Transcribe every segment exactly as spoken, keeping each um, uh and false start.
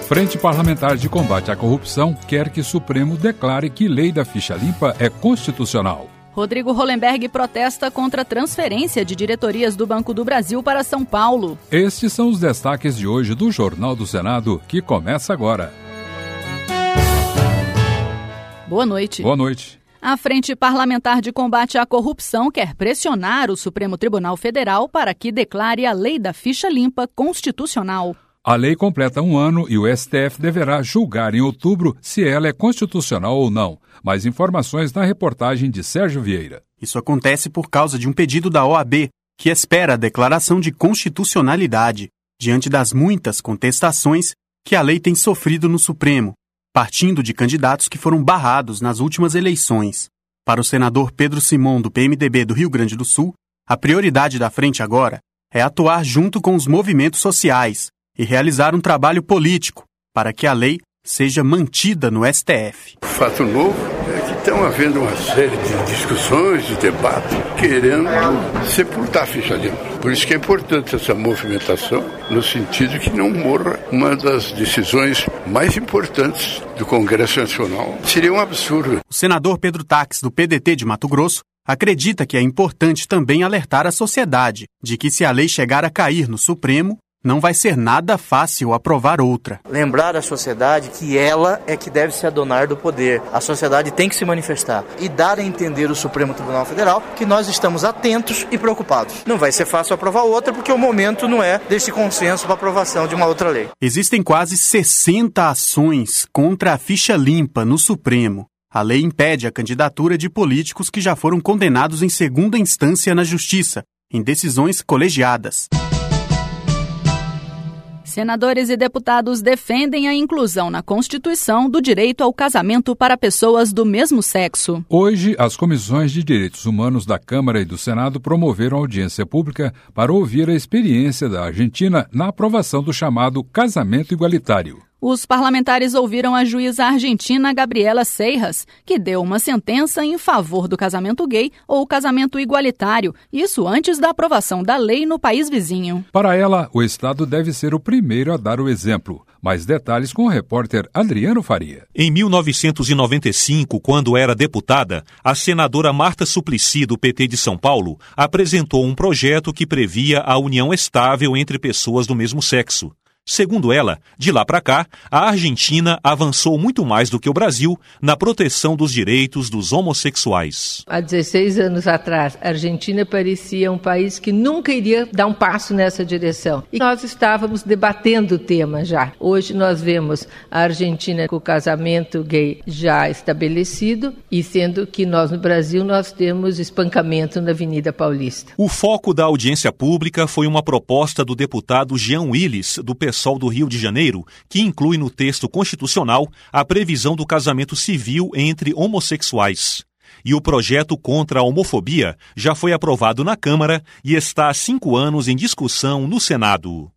Frente Parlamentar de Combate à Corrupção quer que o Supremo declare que lei da ficha limpa é constitucional. Rodrigo Hollenberg protesta contra a transferência de diretorias do Banco do Brasil para São Paulo. Estes são os destaques de hoje do Jornal do Senado, que começa agora. Boa noite. Boa noite. A Frente Parlamentar de Combate à Corrupção quer pressionar o Supremo Tribunal Federal para que declare a lei da ficha limpa constitucional. A lei completa um ano e o S T F deverá julgar em outubro se ela é constitucional ou não. Mais informações na reportagem de Sérgio Vieira. Isso acontece por causa de um pedido da O A B, que espera a declaração de constitucionalidade, diante das muitas contestações que a lei tem sofrido no Supremo, partindo de candidatos que foram barrados nas últimas eleições. Para o senador Pedro Simon, do P M D B do Rio Grande do Sul, a prioridade da frente agora é atuar junto com os movimentos sociais e realizar um trabalho político para que a lei seja mantida no S T F. O fato novo é que estão havendo uma série de discussões, de debates, querendo sepultar a ficha limpa. Por isso que é importante essa movimentação, no sentido de que não morra uma das decisões mais importantes do Congresso Nacional. Seria um absurdo. O senador Pedro Taques, do P D T de Mato Grosso, acredita que é importante também alertar a sociedade de que se a lei chegar a cair no Supremo, não vai ser nada fácil aprovar outra. Lembrar à sociedade que ela é que deve se adonar do poder. A sociedade tem que se manifestar e dar a entender o Supremo Tribunal Federal que nós estamos atentos e preocupados. Não vai ser fácil aprovar outra porque o momento não é desse consenso para aprovação de uma outra lei. Existem quase sessenta ações contra a ficha limpa no Supremo. A lei impede a candidatura de políticos que já foram condenados em segunda instância na Justiça, em decisões colegiadas. Senadores e deputados defendem a inclusão na Constituição do direito ao casamento para pessoas do mesmo sexo. Hoje, as comissões de direitos humanos da Câmara e do Senado promoveram audiência pública para ouvir a experiência da Argentina na aprovação do chamado casamento igualitário. Os parlamentares ouviram a juíza argentina Gabriela Seijas, que deu uma sentença em favor do casamento gay ou casamento igualitário, isso antes da aprovação da lei no país vizinho. Para ela, o Estado deve ser o primeiro a dar o exemplo. Mais detalhes com o repórter Adriano Faria. Em mil novecentos e noventa e cinco, quando era deputada, a senadora Marta Suplicy, do P T de São Paulo, apresentou um projeto que previa a união estável entre pessoas do mesmo sexo. Segundo ela, de lá para cá, a Argentina avançou muito mais do que o Brasil na proteção dos direitos dos homossexuais. Há dezesseis anos atrás, a Argentina parecia um país que nunca iria dar um passo nessa direção. E nós estávamos debatendo o tema já. Hoje nós vemos a Argentina com o casamento gay já estabelecido, e sendo que nós no Brasil nós temos espancamento na Avenida Paulista. O foco da audiência pública foi uma proposta do deputado Jean Willis, do P SOL do Rio de Janeiro, que inclui no texto constitucional a previsão do casamento civil entre homossexuais. E o projeto contra a homofobia já foi aprovado na Câmara e está há cinco anos em discussão no Senado.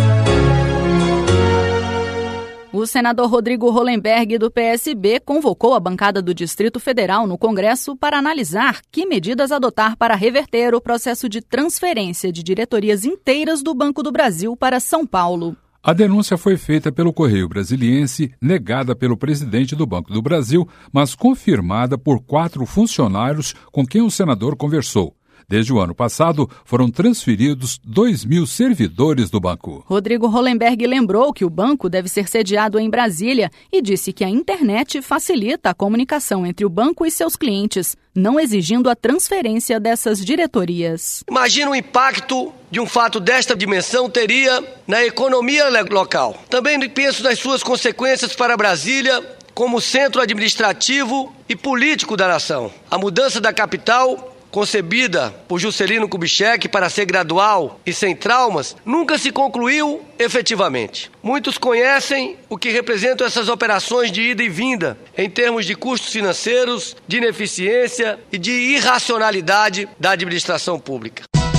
O senador Rodrigo Hollenberg, do P S B, convocou a bancada do Distrito Federal no Congresso para analisar que medidas adotar para reverter o processo de transferência de diretorias inteiras do Banco do Brasil para São Paulo. A denúncia foi feita pelo Correio Brasiliense, negada pelo presidente do Banco do Brasil, mas confirmada por quatro funcionários com quem o senador conversou. Desde o ano passado, foram transferidos dois mil servidores do banco. Rodrigo Hollenberg lembrou que o banco deve ser sediado em Brasília e disse que a internet facilita a comunicação entre o banco e seus clientes, não exigindo a transferência dessas diretorias. Imagina o impacto de um fato desta dimensão teria na economia local. Também penso nas suas consequências para Brasília como centro administrativo e político da nação. A mudança da capital, concebida por Juscelino Kubitschek para ser gradual e sem traumas, nunca se concluiu efetivamente. Muitos conhecem o que representam essas operações de ida e vinda, em termos de custos financeiros, de ineficiência e de irracionalidade da administração pública.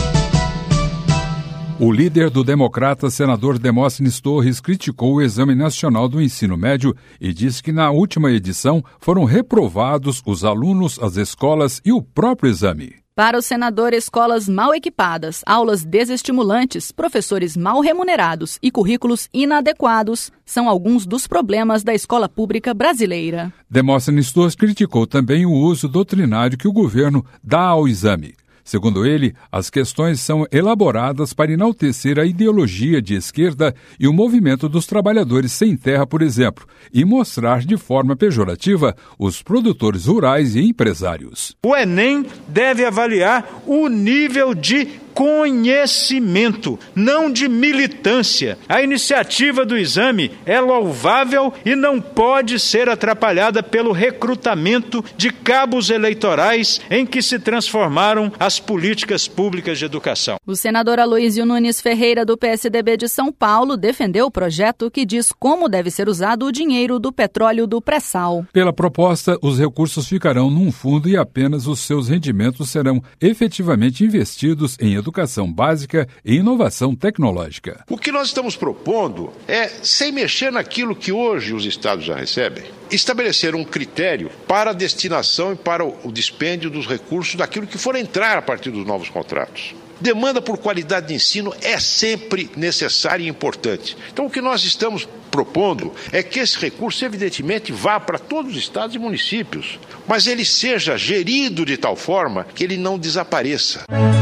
O líder do Democrata, senador Demóstenes Torres, criticou o Exame Nacional do Ensino Médio e disse que na última edição foram reprovados os alunos, as escolas e o próprio exame. Para o senador, escolas mal equipadas, aulas desestimulantes, professores mal remunerados e currículos inadequados são alguns dos problemas da escola pública brasileira. Demóstenes Torres criticou também o uso doutrinário que o governo dá ao exame. Segundo ele, as questões são elaboradas para enaltecer a ideologia de esquerda e o movimento dos trabalhadores sem terra, por exemplo, e mostrar de forma pejorativa os produtores rurais e empresários. O Enem deve avaliar o nível de conhecimento, não de militância. A iniciativa do exame é louvável e não pode ser atrapalhada pelo recrutamento de cabos eleitorais em que se transformaram as políticas públicas de educação. O senador Aloísio Nunes Ferreira, do P S D B de São Paulo, defendeu o projeto que diz como deve ser usado o dinheiro do petróleo do pré-sal. Pela proposta, os recursos ficarão num fundo e apenas os seus rendimentos serão efetivamente investidos em educação. Educação básica e inovação tecnológica. O que nós estamos propondo é, sem mexer naquilo que hoje os estados já recebem, estabelecer um critério para a destinação e para o dispêndio dos recursos daquilo que for entrar a partir dos novos contratos. Demanda por qualidade de ensino é sempre necessária e importante. Então, o que nós estamos propondo é que esse recurso, evidentemente, vá para todos os estados e municípios, mas ele seja gerido de tal forma que ele não desapareça.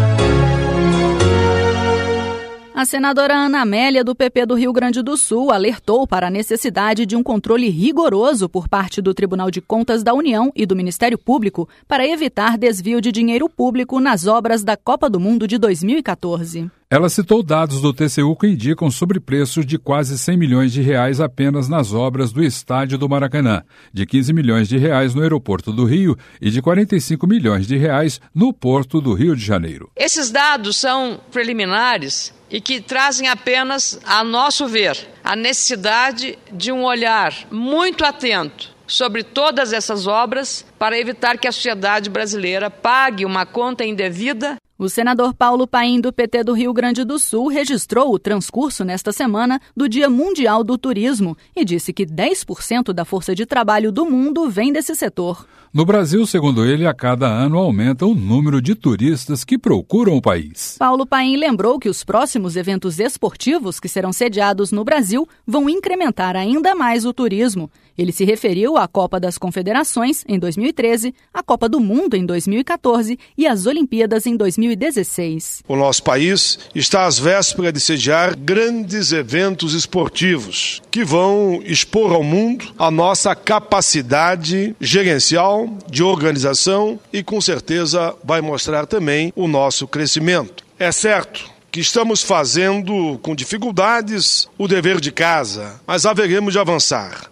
A senadora Ana Amélia, do P P do Rio Grande do Sul, alertou para a necessidade de um controle rigoroso por parte do Tribunal de Contas da União e do Ministério Público para evitar desvio de dinheiro público nas obras da Copa do Mundo de dois mil e catorze. Ela citou dados do T C U que indicam sobrepreços de quase cem milhões de reais apenas nas obras do estádio do Maracanã, de quinze milhões de reais no aeroporto do Rio e de quarenta e cinco milhões de reais no porto do Rio de Janeiro. Esses dados são preliminares e que trazem apenas, a nosso ver, a necessidade de um olhar muito atento sobre todas essas obras para evitar que a sociedade brasileira pague uma conta indevida. O senador Paulo Paim, do P T do Rio Grande do Sul, registrou o transcurso nesta semana do Dia Mundial do Turismo e disse que dez por cento da força de trabalho do mundo vem desse setor. No Brasil, segundo ele, a cada ano aumenta o número de turistas que procuram o país. Paulo Paim lembrou que os próximos eventos esportivos que serão sediados no Brasil vão incrementar ainda mais o turismo. Ele se referiu à Copa das Confederações, em dois mil e treze, à Copa do Mundo, em dois mil e catorze e às Olimpíadas, em dois mil e dezesseis. O nosso país está às vésperas de sediar grandes eventos esportivos que vão expor ao mundo a nossa capacidade gerencial, de organização e, com certeza, vai mostrar também o nosso crescimento. É certo que estamos fazendo, com dificuldades, o dever de casa, mas haveremos de avançar.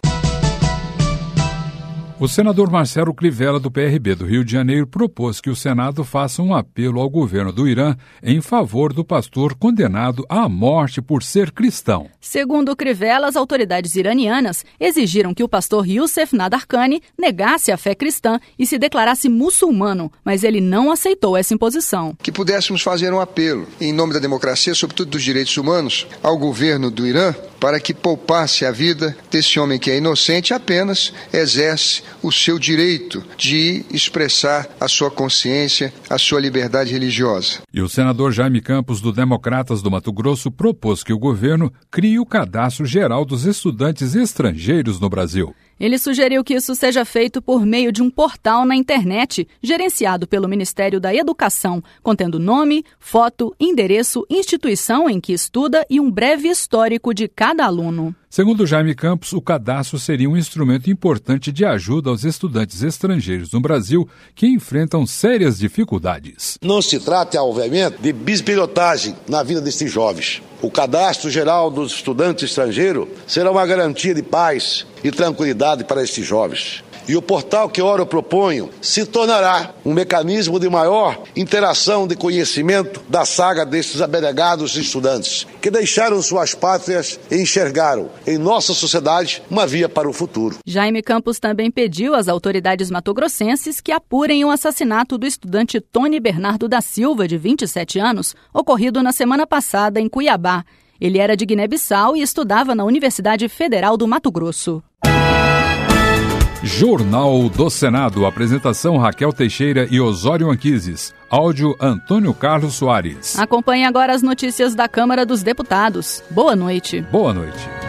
O senador Marcelo Crivella, do P R B do Rio de Janeiro, propôs que o Senado faça um apelo ao governo do Irã em favor do pastor condenado à morte por ser cristão. Segundo Crivella, as autoridades iranianas exigiram que o pastor Youssef Nadarkhani negasse a fé cristã e se declarasse muçulmano, mas ele não aceitou essa imposição. Que pudéssemos fazer um apelo, em nome da democracia, sobretudo dos direitos humanos, ao governo do Irã, para que poupasse a vida desse homem que é inocente e apenas exerce o seu direito de expressar a sua consciência, a sua liberdade religiosa. E o senador Jaime Campos, do Democratas do Mato Grosso, propôs que o governo crie o cadastro geral dos estudantes estrangeiros no Brasil. Ele sugeriu que isso seja feito por meio de um portal na internet, gerenciado pelo Ministério da Educação, contendo nome, foto, endereço, instituição em que estuda e um breve histórico de cada aluno. Segundo Jaime Campos, o cadastro seria um instrumento importante de ajuda aos estudantes estrangeiros no Brasil que enfrentam sérias dificuldades. Não se trata, obviamente, de bisbilhotagem na vida destes jovens. O cadastro geral dos estudantes estrangeiros será uma garantia de paz e tranquilidade para estes jovens. E o portal que ora eu proponho se tornará um mecanismo de maior interação de conhecimento da saga destes abnegados estudantes, que deixaram suas pátrias e enxergaram em nossa sociedade uma via para o futuro. Jaime Campos também pediu às autoridades matogrossenses que apurem o assassinato do estudante Tony Bernardo da Silva, de vinte e sete anos, ocorrido na semana passada em Cuiabá. Ele era de Guiné-Bissau e estudava na Universidade Federal do Mato Grosso. Jornal do Senado. Apresentação Raquel Teixeira e Osório Anquises. Áudio Antônio Carlos Soares. Acompanhe agora as notícias da Câmara dos Deputados. Boa noite. Boa noite.